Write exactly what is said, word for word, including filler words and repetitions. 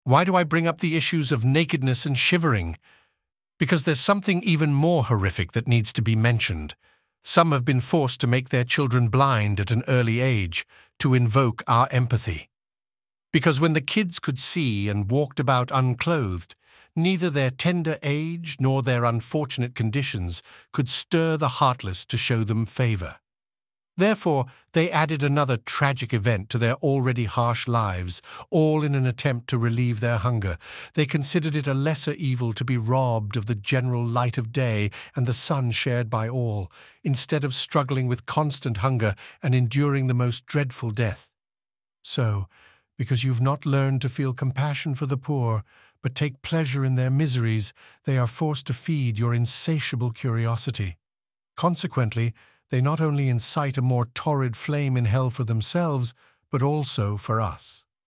Why do I bring up the issues of nakedness and shivering? Because there's something even more horrific that needs to be mentioned. Some have been forced to make their children blind at an early age to invoke our empathy. Because when the kids could see and walked about unclothed, neither their tender age nor their unfortunate conditions could stir the heartless to show them favor. Therefore, they added another tragic event to their already harsh lives, all in an attempt to relieve their hunger. They considered it a lesser evil to be robbed of the general light of day and the sun shared by all, instead of struggling with constant hunger and enduring the most dreadful death. So, because you've not learned to feel compassion for the poor, but take pleasure in their miseries, they are forced to feed your insatiable curiosity. Consequently, they not only incite a more torrid flame in hell for themselves, but also for us.